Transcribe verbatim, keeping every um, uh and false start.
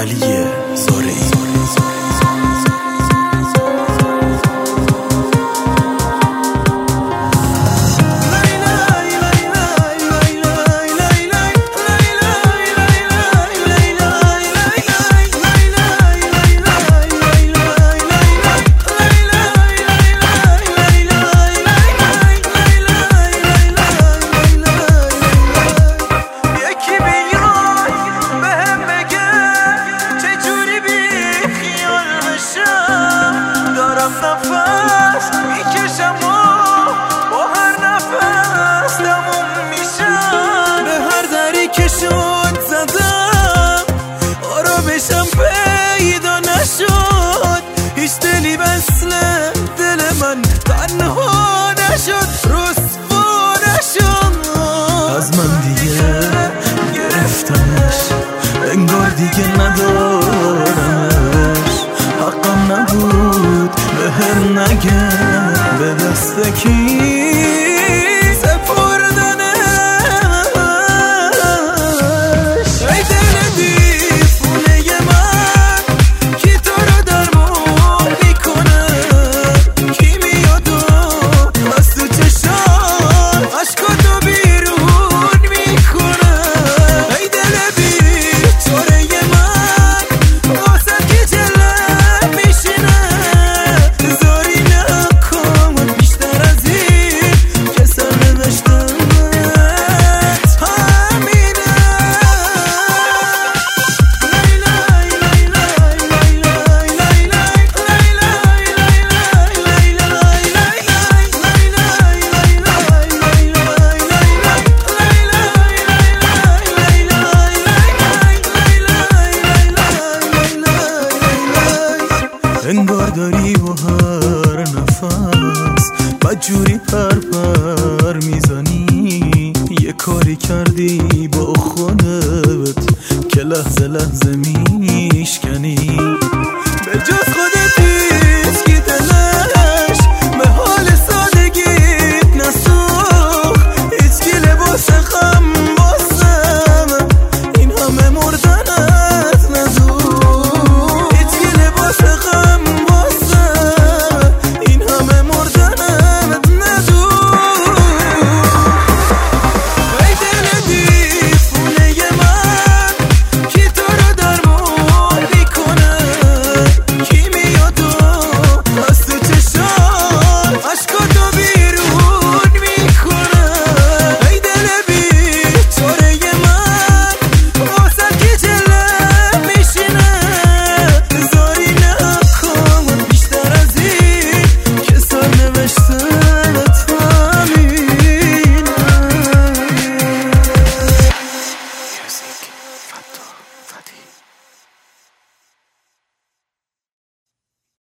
علی زارعی. نفس میکشم و با هر نفس تموم میشم. به هر دری که شد زدم آرامشم پیدا نشد. هیچ دلی مثل دل من تنها نشد، رسوا نشد. از من دیگه گرفتمش، انگار دیگه ندارمش. حقم نبود به هم نگه به دست کی سپردنش. ای دل دیوونه من کی تو رو درمون میکنه، کی میاد و از تو چشم عشقاتو بیرون میکنه. ای دل بیچاره من واسه کی جله میشینه، زاری نکن بیشتر از این که سرنوشتت همینه. انگار داری با هر نفس بدجوری پر پر میزنی. یه کاری کردی با خودت که لحظه لحظه میشکنی.